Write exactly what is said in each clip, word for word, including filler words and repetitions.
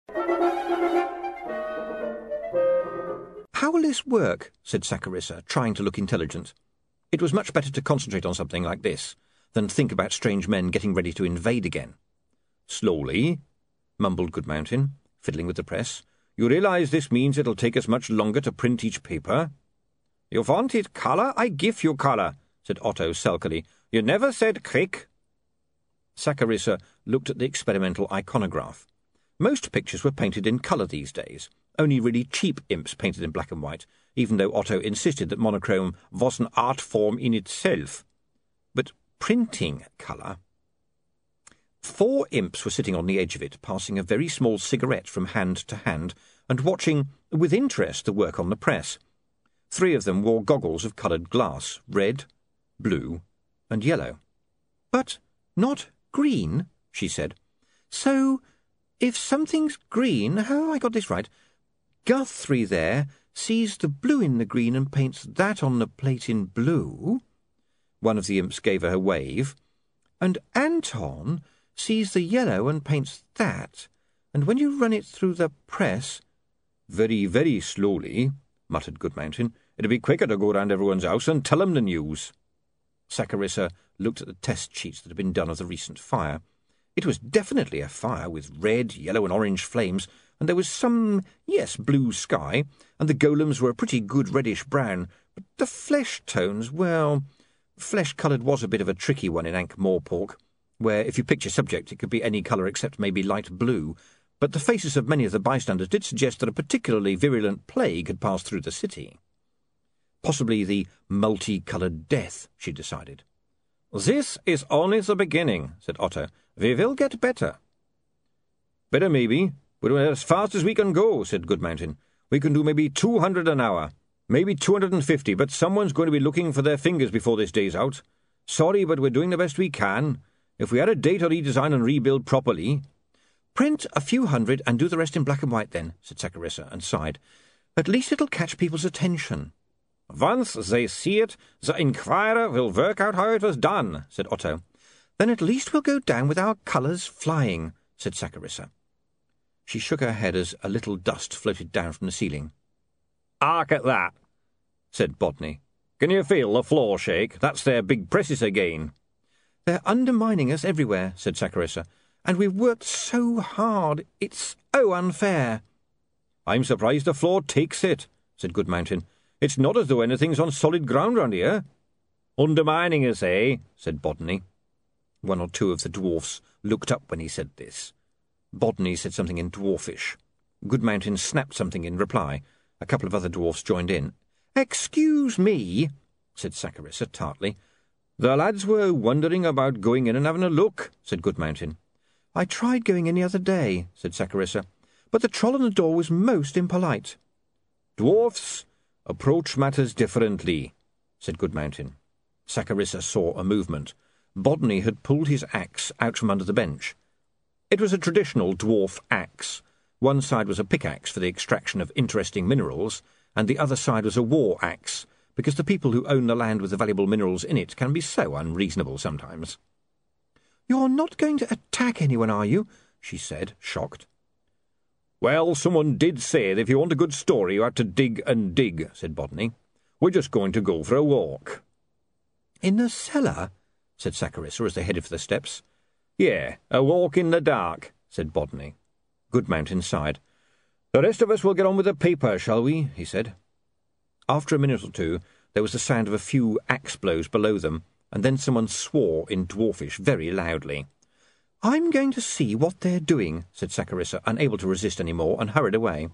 "How will this work?" said Saccharissa, trying to look intelligent. It was much better to concentrate on something like this than think about strange men getting ready to invade again. "Slowly," mumbled Goodmountain, fiddling with the press. "You realise this means it'll take us much longer to print each paper?" "You wanted colour? I give you colour," said Otto sulkily. "You never said crick." Saccharissa looked at the experimental iconograph. Most pictures were painted in colour these days. Only really cheap imps painted in black and white, even though Otto insisted that monochrome was an art form in itself. But printing colour... Four imps were sitting on the edge of it, passing a very small cigarette from hand to hand, and watching, with interest, the work on the press. Three of them wore goggles of coloured glass, red, blue, and yellow. "But not green," she said. "So, if something's green, how have I got this right? Guthrie there sees the blue in the green and paints that on the plate in blue." One of the imps gave her a wave. "And Anton sees the yellow and paints that, and when you run it through the press—" "Very, very slowly," muttered Goodmountain. "It'd be quicker to go round everyone's house and tell 'em the news." Saccharissa looked at the test sheets that had been done of the recent fire. It was definitely a fire with red, yellow and orange flames, and there was some, yes, blue sky, and the golems were a pretty good reddish-brown, but the flesh tones, well, flesh-coloured was a bit of a tricky one in Ankh-Morpork, where, if you picked your subject, it could be any colour except maybe light blue, but the faces of many of the bystanders did suggest that a particularly virulent plague had passed through the city. Possibly the multi-coloured death, she decided. "This is only the beginning," said Otto. "We will get better." "Better, maybe, but we're as fast as we can go," said Goodmountain. "We can do maybe two hundred an hour, maybe two hundred and fifty, but someone's going to be looking for their fingers before this day's out. Sorry, but we're doing the best we can. If we had a day to redesign and rebuild properly—" "Print a few hundred and do the rest in black and white, then," said Saccharissa, and sighed. "At least it'll catch people's attention." "Once they see it, the Inquirer will work out how it was done," said Otto. "Then at least we'll go down with our colours flying," said Saccharissa. She shook her head as a little dust floated down from the ceiling. "Hark at that," said Bodney. "Can you feel the floor shake? That's their big presses again." "They're undermining us everywhere," said Saccharissa, "and we've worked so hard. It's oh unfair." "I'm surprised the floor takes it," said Goodmountain. "It's not as though anything's on solid ground round here." "Undermining us, eh?" said Bodney. One or two of the dwarfs looked up when he said this. Bodney said something in dwarfish. Goodmountain snapped something in reply. A couple of other dwarfs joined in. "Excuse me," said Saccharissa tartly. "The lads were wondering about going in and having a look," said Goodmountain. "I tried going in the other day," said Saccharissa, "but the troll on the door was most impolite." "Dwarfs approach matters differently," said Goodmountain. Saccharissa saw a movement. Bodney had pulled his axe out from under the bench. It was a traditional dwarf axe. One side was a pickaxe for the extraction of interesting minerals, and the other side was a war axe, because the people who own the land with the valuable minerals in it can be so unreasonable sometimes. "You're not going to attack anyone, are you?" she said, shocked. "Well, someone did say that if you want a good story you had to dig and dig," said Bodney. "We're just going to go for a walk." "In the cellar?" said Saccharissa as they headed for the steps. "Yeah, a walk in the dark," said Bodney. Goodmountain sighed. "The rest of us will get on with the paper, shall we?" he said. After a minute or two there was the sound of a few axe blows below them, and then someone swore in dwarfish very loudly. "I'm going to see what they're doing," said Saccharissa, unable to resist any more, and hurried away.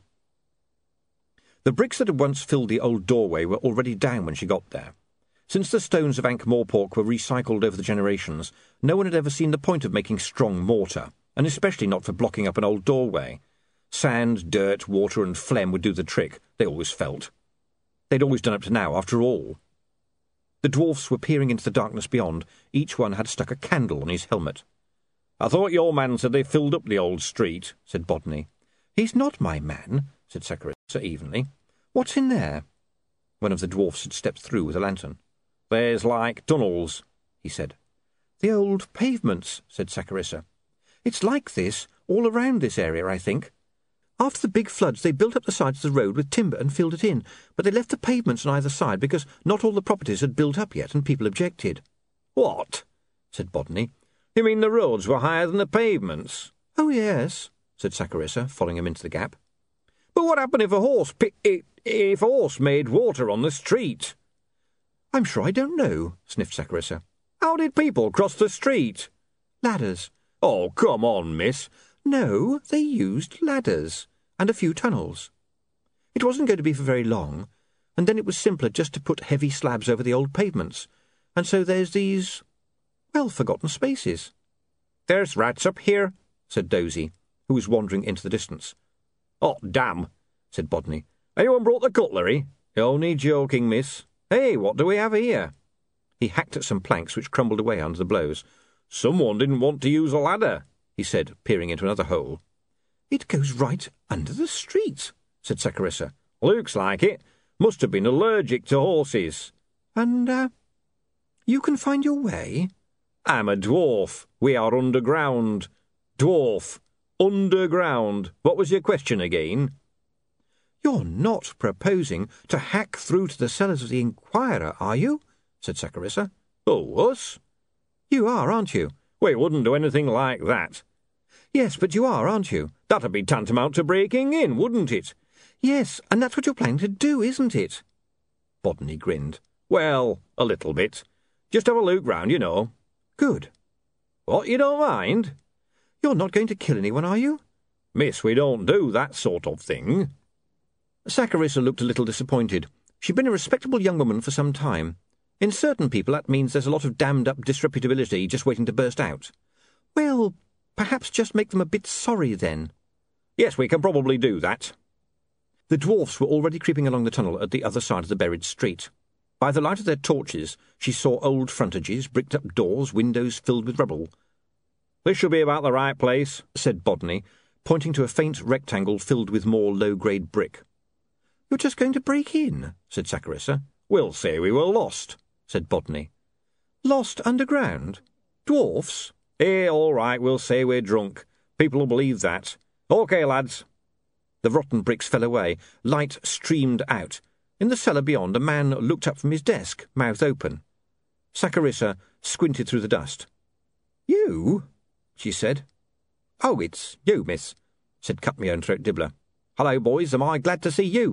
The bricks that had once filled the old doorway were already down when she got there. Since the stones of Ankh-Morpork were recycled over the generations, no one had ever seen the point of making strong mortar, and especially not for blocking up an old doorway. Sand, dirt, water and phlegm would do the trick, they always felt. They'd always done up to now, after all. The dwarfs were peering into the darkness beyond. Each one had stuck a candle on his helmet. "I thought your man said they filled up the old street," said Bodney. "He's not my man," said Saccharissa evenly. "What's in there?" One of the dwarfs had stepped through with a lantern. "There's like tunnels," he said. "The old pavements," said Saccharissa. "It's like this all around this area, I think." After the big floods, they built up the sides of the road with timber and filled it in, but they left the pavements on either side because not all the properties had built up yet and people objected. What? Said Bodney. You mean the roads were higher than the pavements? Oh, yes, said Saccharissa, following him into the gap. But what happened if a horse pi- if a horse made water on the street? I'm sure I don't know, sniffed Saccharissa. How did people cross the street? Ladders. Oh, come on, miss. No, they used ladders, and a few tunnels. It wasn't going to be for very long, and then it was simpler just to put heavy slabs over the old pavements, and so there's these, well, forgotten spaces. There's rats up here, said Dozy, who was wandering into the distance. Oh, damn, said Bodney. Anyone brought the cutlery? Only joking, miss. Hey, what do we have here? He hacked at some planks which crumbled away under the blows. Someone didn't want to use a ladder, he said, peering into another hole. It goes right under the street, said Saccharissa. Looks like it. Must have been allergic to horses. And, uh, you can find your way? I'm a dwarf. We are underground. Dwarf. Underground. What was your question again? You're not proposing to hack through to the cellars of the Inquirer, are you? Said Saccharissa. Oh, us? You are, aren't you? We wouldn't do anything like that. Yes, but you are, aren't you? That'd be tantamount to breaking in, wouldn't it? Yes, and that's what you're planning to do, isn't it? Bodney grinned. Well, a little bit. Just have a look round, you know. Good. What, you don't mind? You're not going to kill anyone, are you? Miss, we don't do that sort of thing. Saccharissa looked a little disappointed. She'd been a respectable young woman for some time. In certain people that means there's a lot of damned-up disreputability just waiting to burst out. Well, perhaps just make them a bit sorry, then. Yes, we can probably do that. The dwarfs were already creeping along the tunnel at the other side of the buried street. By the light of their torches, she saw old frontages, bricked-up doors, windows filled with rubble. This should be about the right place, said Bodney, pointing to a faint rectangle filled with more low-grade brick. You're just going to break in, said Saccharissa. We'll say we were lost, said Bodney. Lost underground? Dwarfs? Eh, all right, we'll say we're drunk. People will believe that. OK, lads. The rotten bricks fell away. Light streamed out. In the cellar beyond, a man looked up from his desk, mouth open. Saccharissa squinted through the dust. You? She said. Oh, it's you, miss, said Cut-Me-Own-Throat Dibbler. Hello, boys, am I glad to see you?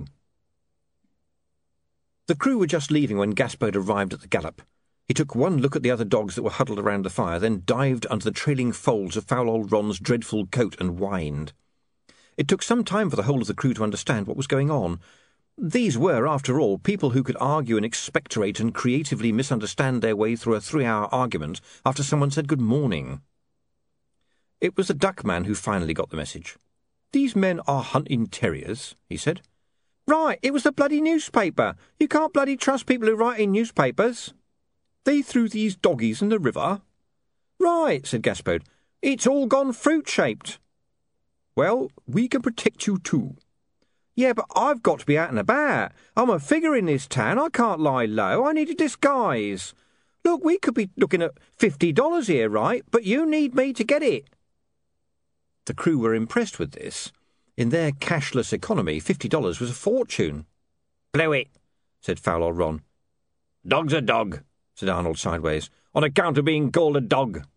The crew were just leaving when Gaspode arrived at the gallop. He took one look at the other dogs that were huddled around the fire, then dived under the trailing folds of foul old Ron's dreadful coat and whined. It took some time for the whole of the crew to understand what was going on. These were, after all, people who could argue and expectorate and creatively misunderstand their way through a three-hour argument after someone said good morning. It was the Duckman who finally got the message. "These men are hunting terriers," he said. "Right, it was the bloody newspaper. You can't bloody trust people who write in newspapers." "They threw these doggies in the river?" "Right," said Gaspode. "It's all gone fruit-shaped." "Well, we can protect you too." "Yeah, but I've got to be out and about. I'm a figure in this town. I can't lie low. I need a disguise. Look, we could be looking at fifty dollars here, right? But you need me to get it." The crew were impressed with this. In their cashless economy, fifty dollars was a fortune. "Blow it," said foul old Ron. "Dog's a dog," said Arnold sideways, "on account of being called a dog."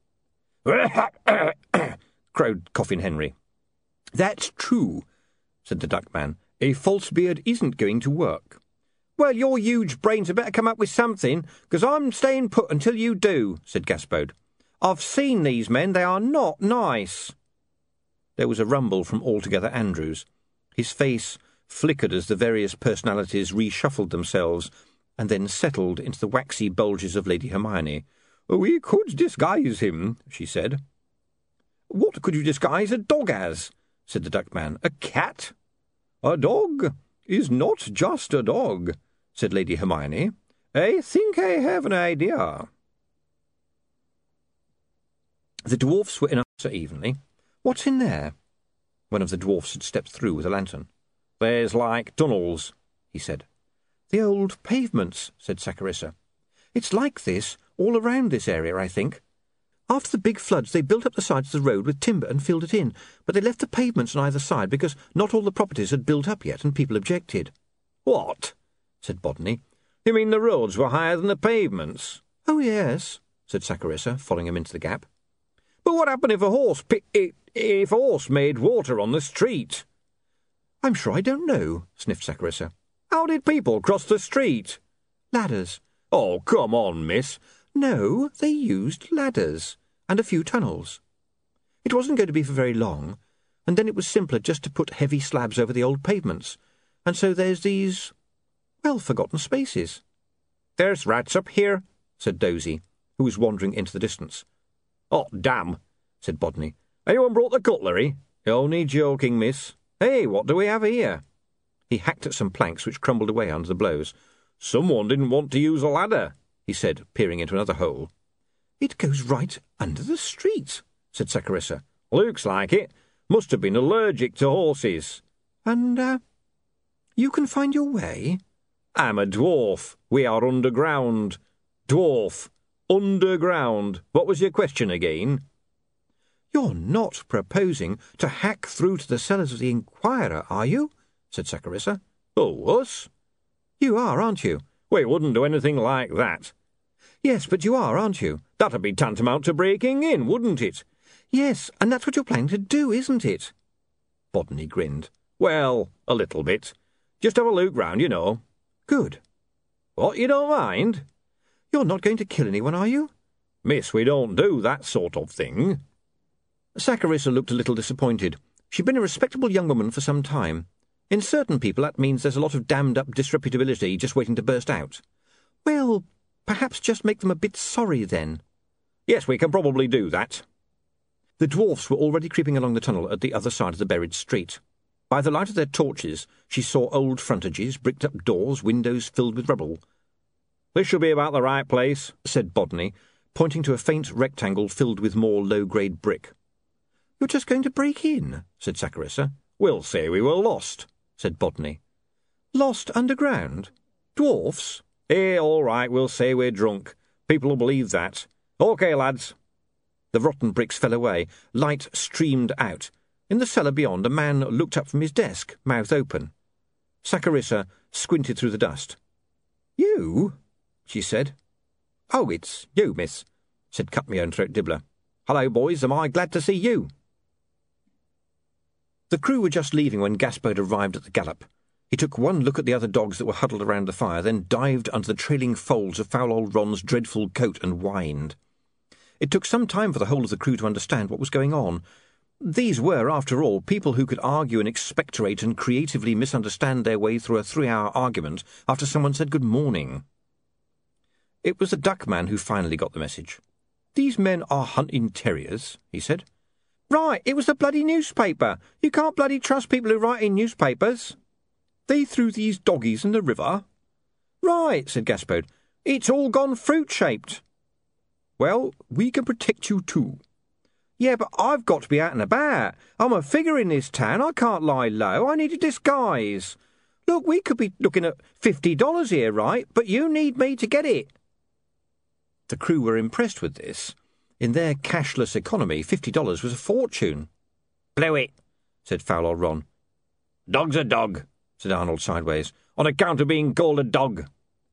crowed Coffin Henry. "That's true," said the Duckman. "A false beard isn't going to work." "Well, your huge brains had better come up with something, because I'm staying put until you do," said Gaspode. "I've seen these men. They are not nice." There was a rumble from Altogether Andrews. His face flickered as the various personalities reshuffled themselves and then settled into the waxy bulges of Lady Hermione. "We could disguise him," she said. "What could you disguise a dog as?" said the Duckman. "A cat?" "A dog is not just a dog," said Lady Hermione. "I think I have an idea." The dwarfs were in answer evenly. "What's in there?" One of the dwarfs had stepped through with a lantern. "There's like tunnels," he said. "The old pavements," said Saccharissa. "It's like this all around this area, I think." After the big floods, they built up the sides of the road with timber and filled it in, but they left the pavements on either side because not all the properties had built up yet and people objected. What? Said Bodney. You mean the roads were higher than the pavements? Oh, yes, said Saccharissa, following him into the gap. But what happened if a horse pi- if a horse made water on the street? I'm sure I don't know, sniffed Saccharissa. How did people cross the street? Ladders. Oh, come on, miss. No, they used ladders, and a few tunnels. It wasn't going to be for very long, and then it was simpler just to put heavy slabs over the old pavements, and so there's these, well, forgotten spaces. There's rats up here, said Dozy, who was wandering into the distance. Oh, damn, said Bodney. Anyone brought the cutlery? Only joking, miss. Hey, what do we have here? He hacked at some planks which crumbled away under the blows. Someone didn't want to use a ladder, he said, peering into another hole. It goes right under the street, said Saccharissa. Looks like it. Must have been allergic to horses. And, uh, you can find your way? I'm a dwarf. We are underground. Dwarf. Underground. What was your question again? You're not proposing to hack through to the cellars of the Inquirer, are you? Said Saccharissa. Oh, us? You are, aren't you? We wouldn't do anything like that. Yes, but you are, aren't you? That'd be tantamount to breaking in, wouldn't it? Yes, and that's what you're planning to do, isn't it? Bodney grinned. Well, a little bit. Just have a look round, you know. Good. What, you don't mind? You're not going to kill anyone, are you? Miss, we don't do that sort of thing. Saccharissa looked a little disappointed. She'd been a respectable young woman for some time. In certain people that means there's a lot of damned-up disreputability just waiting to burst out. Well, perhaps just make them a bit sorry, then. Yes, we can probably do that. The dwarfs were already creeping along the tunnel at the other side of the buried street. By the light of their torches, she saw old frontages, bricked-up doors, windows filled with rubble. This should be about the right place, said Bodney, pointing to a faint rectangle filled with more low-grade brick. You're just going to break in, said Saccharissa. We'll say we were lost, said Bodney. Lost underground? Dwarfs? Eh, all right, we'll say we're drunk. People will believe that. OK, lads. The rotten bricks fell away. Light streamed out. In the cellar beyond, a man looked up from his desk, mouth open. Saccharissa squinted through the dust. You? She said. Oh, it's you, miss, said Cut-Me-Own-Throat Dibbler. Hello, boys, am I glad to see you? The crew were just leaving when Gaspode arrived at the gallop. He took one look at the other dogs that were huddled around the fire, then dived under the trailing folds of foul old Ron's dreadful coat and whined. It took some time for the whole of the crew to understand what was going on. These were, after all, people who could argue and expectorate and creatively misunderstand their way through a three-hour argument after someone said good morning. It was the Duckman who finally got the message. "These men are hunting terriers," he said. "Right, it was the bloody newspaper. You can't bloody trust people who write in newspapers." "They threw these doggies in the river?" "Right," said Gaspode. "It's all gone fruit-shaped." "Well, we can protect you too." "Yeah, but I've got to be out and about. I'm a figure in this town. I can't lie low. I need a disguise. Look, we could be looking at fifty dollars here, right? But you need me to get it." The crew were impressed with this. In their cashless economy, fifty dollars was a fortune. "Blow it," said foul old Ron. "Dog's a dog," said Arnold sideways, "on account of being called a dog."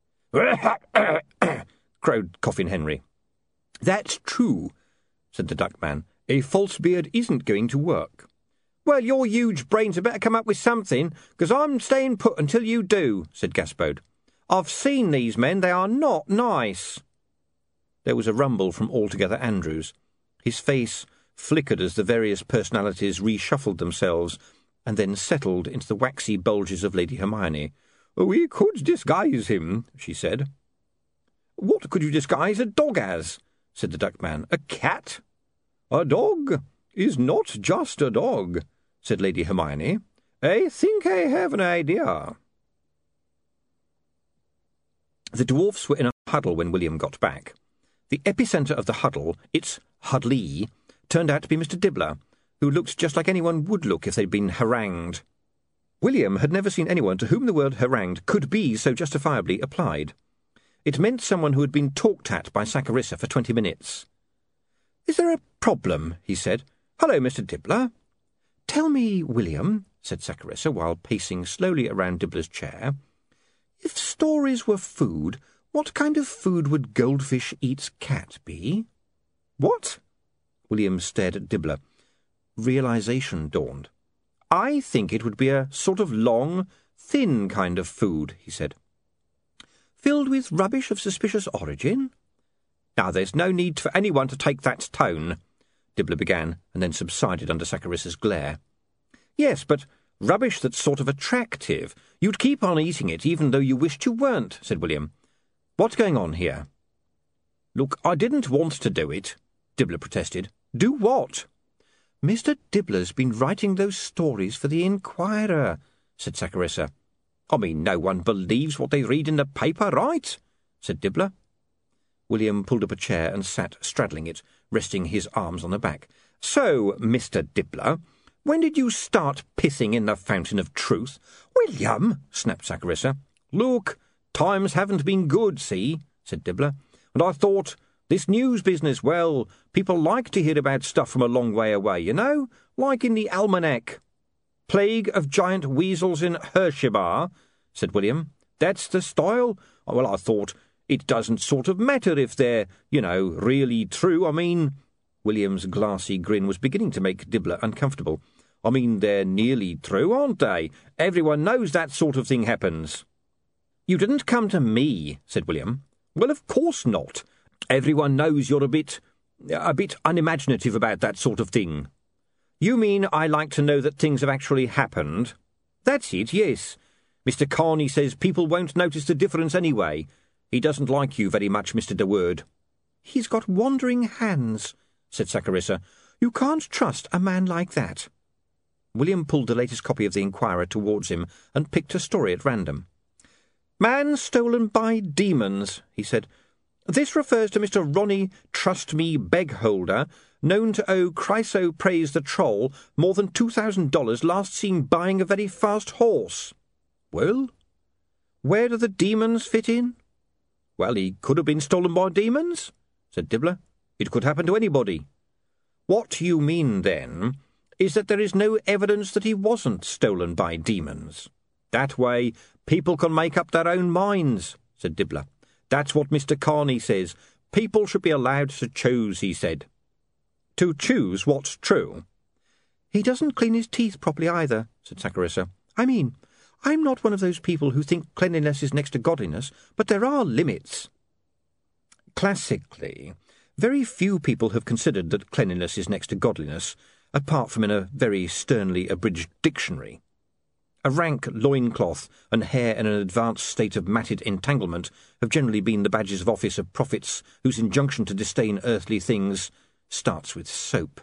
crowed Coffin Henry. "That's true," said the Duckman. "A false beard isn't going to work." "Well, your huge brains had better come up with something, because I'm staying put until you do," said Gaspode. "I've seen these men. They are not nice." There was a rumble from Altogether Andrews. His face flickered as the various personalities reshuffled themselves and then settled into the waxy bulges of Lady Hermione. "We could disguise him," she said. "What could you disguise a dog as?" said the Duckman. "A cat?" "A dog is not just a dog," said Lady Hermione. "I think I have an idea." The dwarfs were in a huddle when William got back. The epicentre of the huddle, its huddlee, turned out to be Mister Dibbler, who looked just like anyone would look if they'd been harangued. William had never seen anyone to whom the word harangued could be so justifiably applied. It meant someone who had been talked at by Saccharissa for twenty minutes. "Is there a problem?" he said. "Hello, Mister Dibbler." "Tell me, William," said Saccharissa, while pacing slowly around Dibbler's chair, "if stories were food, what kind of food would Goldfish Eats Cat be?" "What?" William stared at Dibbler. Realization dawned. "I think it would be a sort of long, thin kind of food," he said. "Filled with rubbish of suspicious origin?" "Now, there's no need for anyone to take that tone," Dibbler began, and then subsided under Saccharissa's glare. "Yes, but rubbish that's sort of attractive. You'd keep on eating it even though you wished you weren't," said William. "What's going on here?" "Look, I didn't want to do it," Dibbler protested. "Do what?" "Mister Dibbler's been writing those stories for the Inquirer," said Sacharissa. "I mean, no one believes what they read in the paper, right?" said Dibbler. William pulled up a chair and sat straddling it, resting his arms on the back. "So, Mister Dibbler, when did you start pissing in the fountain of truth?" "William!" snapped Sacharissa. "Look, times haven't been good, see?" said Dibbler. "And I thought, this news business, well, people like to hear about stuff from a long way away, you know, like in the almanac." "Plague of giant weasels in Hersheybar," said William. "That's the style? Well, I thought it doesn't sort of matter if they're, you know, really true. I mean—" William's glassy grin was beginning to make Dibbler uncomfortable. "I mean, they're nearly true, aren't they? Everyone knows that sort of thing happens." "You didn't come to me," said William. "Well, of course not. Everyone knows you're a bit, a bit unimaginative about that sort of thing." "You mean I like to know that things have actually happened?" "That's it, yes. Mister Carney says people won't notice the difference anyway. He doesn't like you very much, Mister De Word." "He's got wandering hands," said Sacharissa. "You can't trust a man like that." William pulled the latest copy of the Inquirer towards him and picked a story at random. "Man stolen by demons," he said. "This refers to Mister Ronnie Trust Me Begholder, known to owe Chryso Praise the Troll more than two thousand dollars, last seen buying a very fast horse." "Well, where do the demons fit in?" "Well, he could have been stolen by demons," said Dibbler. "It could happen to anybody." "What you mean, then, is that there is no evidence that he wasn't stolen by demons. That way people can make up their own minds," said Dibbler. "That's what Mister Carney says. People should be allowed to choose, he said." "To choose what's true?" "He doesn't clean his teeth properly either," said Sacharissa. "I mean, I'm not one of those people who think cleanliness is next to godliness, but there are limits." Classically, very few people have considered that cleanliness is next to godliness, apart from in a very sternly abridged dictionary. A rank loincloth and hair in an advanced state of matted entanglement have generally been the badges of office of prophets whose injunction to disdain earthly things starts with soap.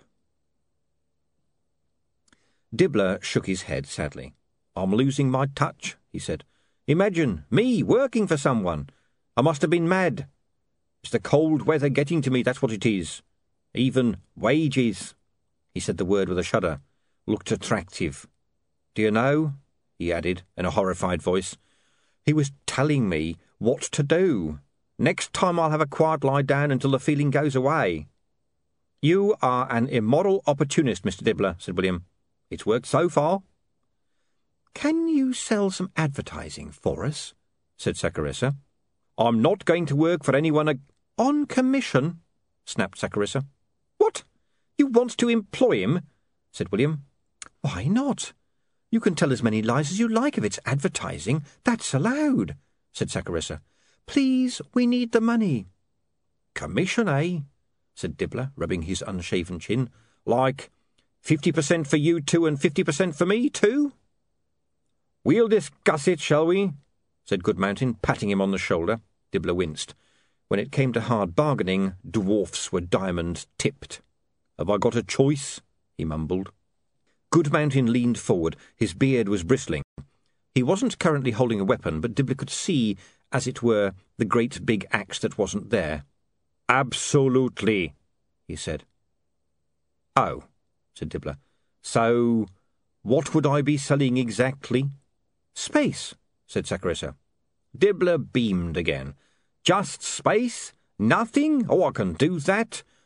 Dibbler shook his head sadly. "I'm losing my touch," he said. "Imagine me working for someone. I must have been mad. It's the cold weather getting to me, that's what it is. Even wages," he said the word with a shudder, "looked attractive. Do you know," he added in a horrified voice, "he was telling me what to do. Next time I'll have a quiet lie down until the feeling goes away." "You are an immoral opportunist, Mister Dibbler," said William. "It's worked so far." "Can you sell some advertising for us?" said Sacharissa. "I'm not going to work for anyone ag- "On commission," snapped Sacharissa. "What? You want to employ him?" said William. "Why not? You can tell as many lies as you like if it's advertising. That's allowed," said Sacharissa. "Please, we need the money." "Commission, eh?" said Dibbler, rubbing his unshaven chin. "Like fifty percent for you two and fifty percent for me too?" "We'll discuss it, shall we?" said Goodmountain, patting him on the shoulder. Dibbler winced. When it came to hard bargaining, dwarfs were diamond-tipped. "Have I got a choice?" he mumbled. Goodmountain leaned forward. His beard was bristling. He wasn't currently holding a weapon, but Dibbler could see, as it were, the great big axe that wasn't there. "Absolutely," he said. "Oh," said Dibbler. "So, what would I be selling exactly?" "Space," said Sacharissa. Dibbler beamed again. "Just space? Nothing? Oh, I can do that.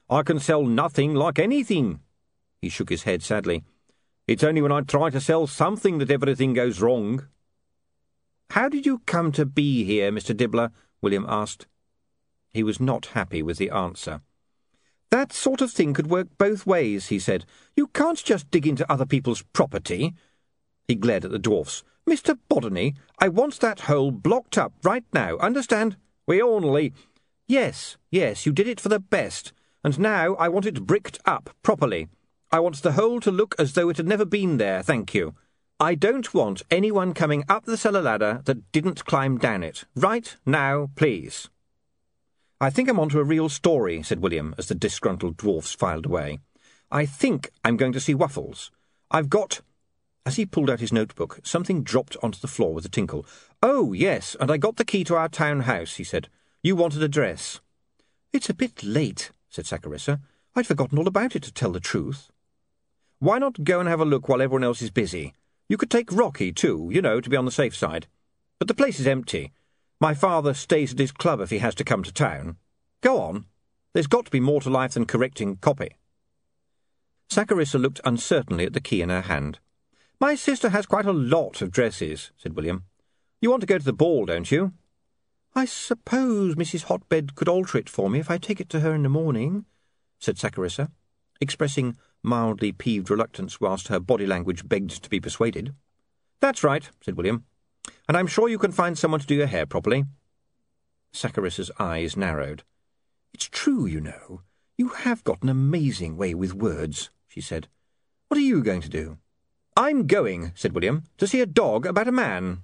I can sell nothing like anything." He shook his head sadly. "It's only when I try to sell something that everything goes wrong." "How did you come to be here, Mister Dibbler?" William asked. He was not happy with the answer. "That sort of thing could work both ways," he said. "You can't just dig into other people's property." He glared at the dwarfs. "Mister Boddeney, I want that hole blocked up right now, understand? We only—" "Yes, yes, you did it for the best, and now I want it bricked up properly. I want the hole to look as though it had never been there, thank you. I don't want anyone coming up the cellar ladder that didn't climb down it. Right now, please." "I think I'm on to a real story," said William, as the disgruntled dwarfs filed away. "I think I'm going to see Waffles. I've got—" As he pulled out his notebook, something dropped onto the floor with a tinkle. "Oh, yes, and I got the key to our town house," he said. "You wanted a dress." "It's a bit late," said Saccharissa. "I'd forgotten all about it, to tell the truth." "Why not go and have a look while everyone else is busy? You could take Rocky, too, you know, to be on the safe side. But the place is empty. My father stays at his club if he has to come to town. Go on. There's got to be more to life than correcting copy." Saccharissa looked uncertainly at the key in her hand. "My sister has quite a lot of dresses," said William. "You want to go to the ball, don't you?" "I suppose Missus Hotbed could alter it for me if I take it to her in the morning," said Saccharissa, expressing mildly peeved reluctance whilst her body language begged to be persuaded. "That's right," said William. "And I'm sure you can find someone to do your hair properly." Saccharissa's eyes narrowed. "It's true, you know. You have got an amazing way with words," she said. "What are you going to do?" "I'm going," said William, "to see a dog about a man."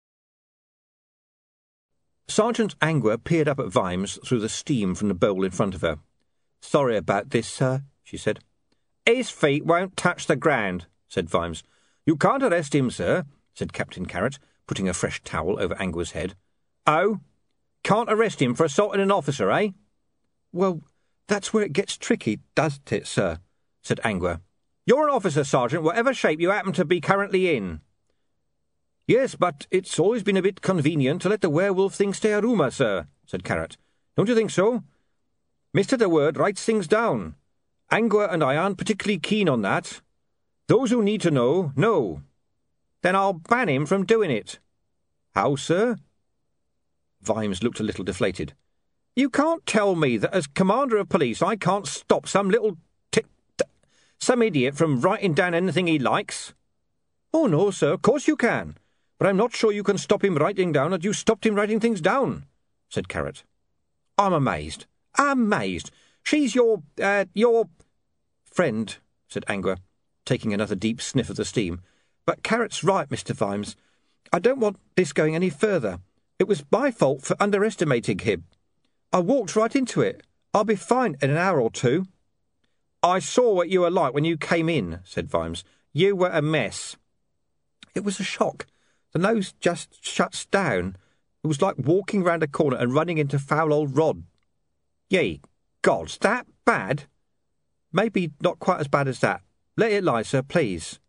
Sergeant Angua peered up at Vimes through the steam from the bowl in front of her. "Sorry about this, sir," she said. "His feet won't touch the ground," said Vimes. "You can't arrest him, sir," said Captain Carrot, putting a fresh towel over Angua's head. "Oh? Can't arrest him for assaulting an officer, eh?" "Well, that's where it gets tricky, doesn't it, sir?" said Angua. "You're an officer, Sergeant, whatever shape you happen to be currently in." "Yes, but it's always been a bit convenient to let the werewolf thing stay a rumour, sir," said Carrot. "Don't you think so? Mister De Word writes things down. Angua and I aren't particularly keen on that. Those who need to know, know. Then I'll ban him from doing it." "How, sir?" Vimes looked a little deflated. "You can't tell me that as Commander of Police I can't stop some little t- t- some idiot from writing down anything he likes." "Oh, no, sir, of course you can. But I'm not sure you can stop him writing down that you stopped him writing things down," said Carrot. "I'm amazed. Amazed. She's your, uh, your—" "Friend," said Angua, taking another deep sniff of the steam. "But Carrot's right, Mister Vimes. I don't want this going any further. It was my fault for underestimating him. I walked right into it. I'll be fine in an hour or two." "I saw what you were like when you came in," said Vimes. "You were a mess." "It was a shock. The nose just shuts down. It was like walking round a corner and running into foul old Rod." "Ye gods, that bad?" "Maybe not quite as bad as that. Let it lie, sir, please."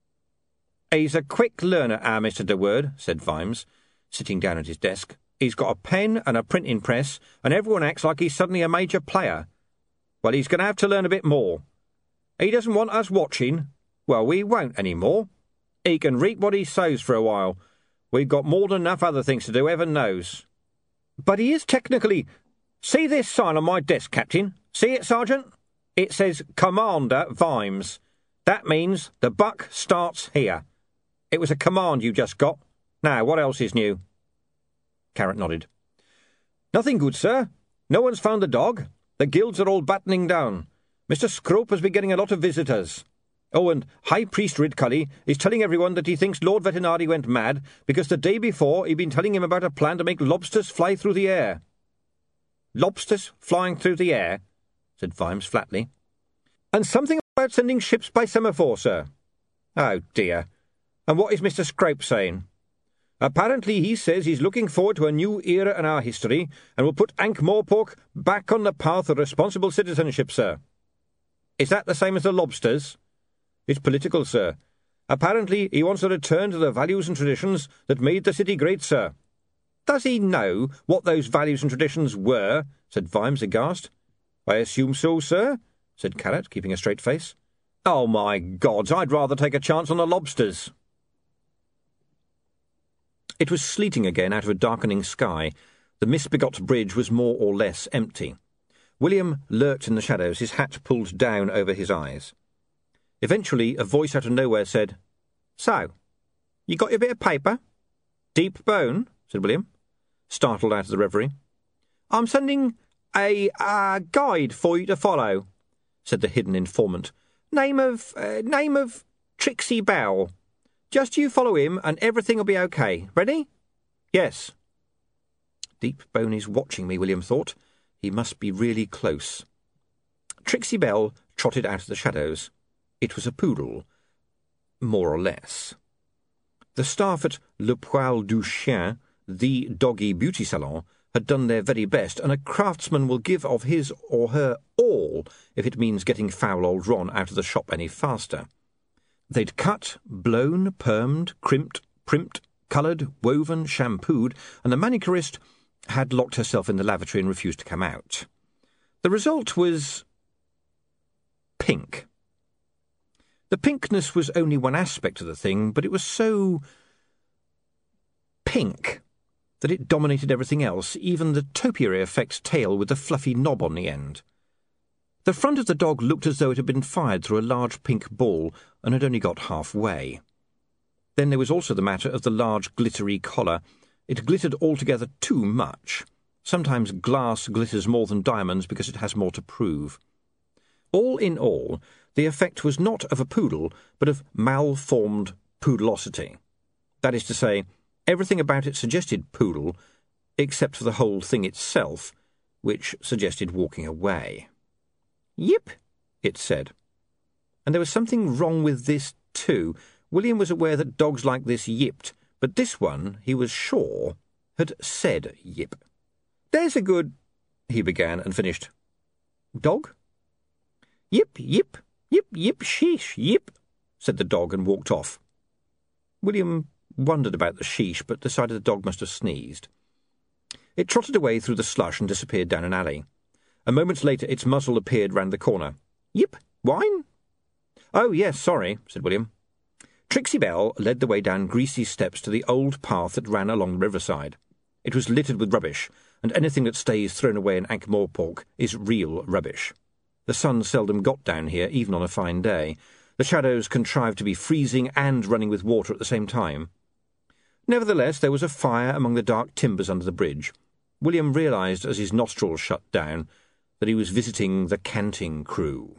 "He's a quick learner, our Mister De Word," said Vimes, sitting down at his desk. "He's got a pen and a printing press, and everyone acts like he's suddenly a major player. Well, he's going to have to learn a bit more. He doesn't want us watching. Well, we won't any more. He can reap what he sows for a while. We've got more than enough other things to do, heaven knows. But he is technically— See this sign on my desk, Captain? See it, Sergeant? It says Commander Vimes. That means the buck starts here. It was a command you just got. Now, what else is new?" Carrot nodded. "Nothing good, sir. No one's found the dog. The guilds are all battening down. Mister Scrope has been getting a lot of visitors. Oh, and High Priest Ridcully is telling everyone that he thinks Lord Vetinari went mad because the day before he'd been telling him about a plan to make lobsters fly through the air." "Lobsters flying through the air?" said Vimes flatly. "And something about sending ships by semaphore, sir." "Oh, dear. And what is Mister Scrope saying?" "Apparently he says he's looking forward to a new era in our history and will put Ankh-Morpork back on the path of responsible citizenship, sir." "Is that the same as the lobsters?" "It's political, sir. Apparently he wants a return to the values and traditions that made the city great, sir." "Does he know what those values and traditions were?" said Vimes, aghast. "I assume so, sir," said Carrot, keeping a straight face. "Oh, my gods, I'd rather take a chance on the lobsters." It was sleeting again out of a darkening sky. The misbegot bridge was more or less empty. William lurked in the shadows, his hat pulled down over his eyes. Eventually, a voice out of nowhere said, "So, you got your bit of paper?" "Deep bone," said William, startled out of the reverie. "I'm sending a uh, guide for you to follow," said the hidden informant. Name of, uh, name of Trixie Bell. Just you follow him and everything'll be okay. Ready?" "Yes." Deep Bone is watching me, William thought. He must be really close. Trixie Bell trotted out of the shadows. It was a poodle, more or less. The staff at Le Poil du Chien, the doggy beauty salon, had done their very best, and a craftsman will give of his or her all if it means getting foul old Ron out of the shop any faster. They'd cut, blown, permed, crimped, primped, coloured, woven, shampooed, and the manicurist had locked herself in the lavatory and refused to come out. The result was pink. The pinkness was only one aspect of the thing, but it was so pink that it dominated everything else, even the topiary effect tail with the fluffy knob on the end. The front of the dog looked as though it had been fired through a large pink ball and had only got halfway. Then there was also the matter of the large glittery collar. It glittered altogether too much. Sometimes glass glitters more than diamonds because it has more to prove. All in all, the effect was not of a poodle, but of malformed poodlosity. That is to say, everything about it suggested poodle, except for the whole thing itself, which suggested walking away. "Yip," it said. And there was something wrong with this, too. William was aware that dogs like this yipped, but this one, he was sure, had said yip. "There's a good—" he began and finished. "Dog?" "Yip, yip, yip, yip, sheesh, yip," said the dog and walked off. William wondered about the sheesh, but decided the dog must have sneezed. It trotted away through the slush and disappeared down an alley. A moment later its muzzle appeared round the corner. "Yip, wine?" "Oh, yes, sorry," said William. Trixie Bell led the way down greasy steps to the old path that ran along the riverside. It was littered with rubbish, and anything that stays thrown away in Ankh-Morpork is real rubbish. The sun seldom got down here, even on a fine day. The shadows contrived to be freezing and running with water at the same time. Nevertheless, there was a fire among the dark timbers under the bridge. William realised, as his nostrils shut down, that he was visiting the canting crew.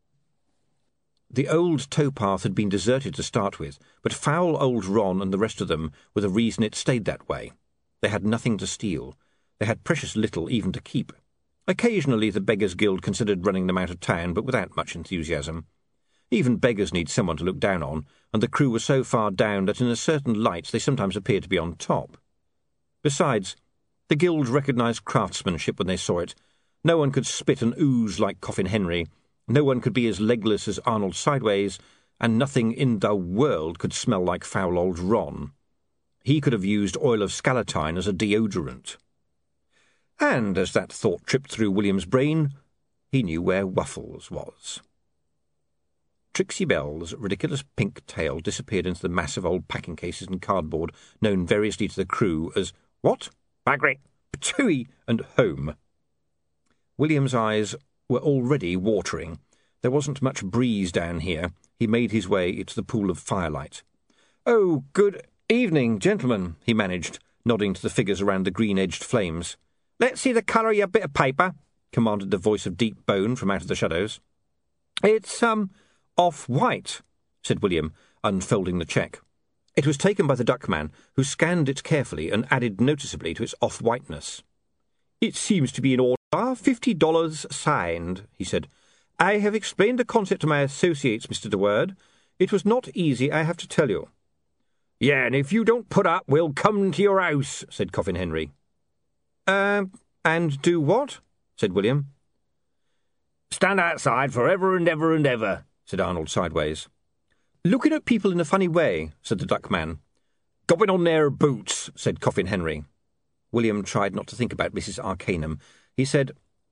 The old towpath had been deserted to start with, but foul old Ron and the rest of them were the reason it stayed that way. They had nothing to steal. They had precious little even to keep. Occasionally the Beggars' Guild considered running them out of town, but without much enthusiasm. Even beggars need someone to look down on, and the crew were so far down that in a certain light they sometimes appeared to be on top. Besides, the Guild recognised craftsmanship when they saw it. No one could spit and ooze like Coffin Henry. No one could be as legless as Arnold Sideways, and nothing in the world could smell like foul old Ron. He could have used oil of scalatine as a deodorant. And as that thought tripped through William's brain, he knew where Wuffles was. Trixie Bell's ridiculous pink tail disappeared into the massive old packing cases and cardboard, known variously to the crew as what? Bagrick, Patooey, and Home. William's eyes were already watering. There wasn't much breeze down here. He made his way into the pool of firelight. "Oh, good evening, gentlemen," he managed, nodding to the figures around the green-edged flames. "Let's see the colour of your bit of paper," commanded the voice of Deep Bone from out of the shadows. "It's, um, off-white," said William, unfolding the cheque. It was taken by the Duckman, who scanned it carefully and added noticeably to its off-whiteness. "It seems to be in order. Fifty dollars signed," he said. "I have explained the concept to my associates, Mister De Word. It was not easy, I have to tell you." "Yeah, and if you don't put up, we'll come to your house," said Coffin Henry. Uh, and do what?" said William. "Stand outside for ever and ever and ever," said Arnold Sideways. "Looking at people in a funny way," said the Duckman. "Gobbing on their boots," said Coffin Henry. William tried not to think about Missus Arcanum. He said,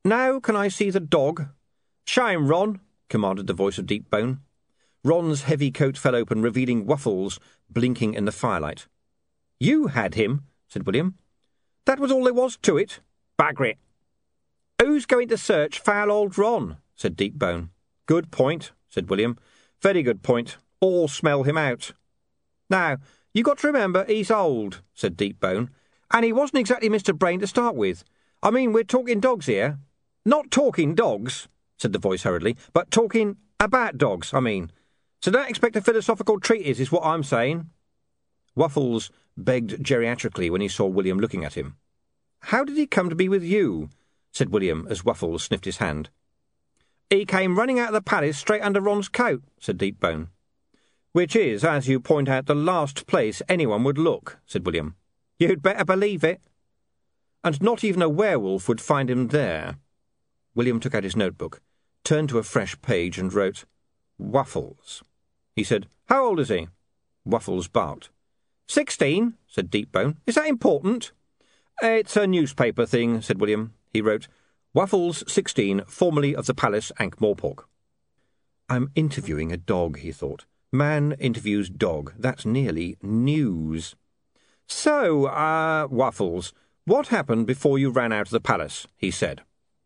Now can I see the dog? Show him, Ron, commanded the voice of Deepbone. Ron's heavy coat fell open, revealing Waffles blinking in the firelight. You had him, said William. That was all there was to it. Bagger it. Who's going to search foul old Ron? Said Deepbone. Good point, said William. Very good point. All smell him out. Now, you got to remember he's old, said Deepbone, and he wasn't exactly Mister Brain to start with. I mean, we're talking dogs here. Not talking dogs, said the voice hurriedly, but talking about dogs, I mean. So don't expect a philosophical treatise, is what I'm saying. Waffles begged geriatrically when he saw William looking at him. How did he come to be with you? Said William as Waffles sniffed his hand. He came running out of the palace straight under Ron's coat, said Deepbone. Which is, as you point out, the last place anyone would look, said William. You'd better believe it. And not even a werewolf would find him there. William took out his notebook, turned to a fresh page and wrote, Waffles. He said, How old is he? Waffles barked. Sixteen, said Deepbone. Is that important? It's a newspaper thing, said William. He wrote, Waffles, sixteen, formerly of the Palace, Ankh-Morpork. I'm interviewing a dog, he thought. Man interviews dog. That's nearly news. So, uh, Waffles, what happened before you ran out of the palace? He said.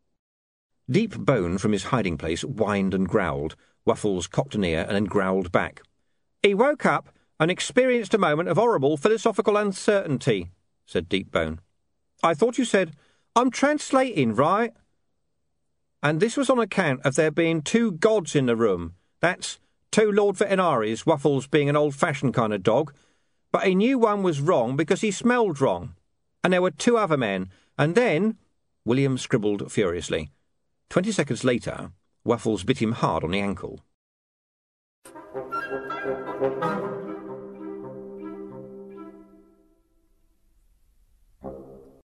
Deepbone from his hiding place whined and growled. Waffles cocked an ear and then growled back. He woke up and experienced a moment of horrible philosophical uncertainty, said Deepbone. I thought you said, I'm translating, right? And this was on account of there being two gods in the room. That's two Lord Veterinaries, Waffles being an old-fashioned kind of dog. But he knew one was wrong because he smelled wrong. And there were two other men. And then... William scribbled furiously. Twenty seconds later, Waffles bit him hard on the ankle.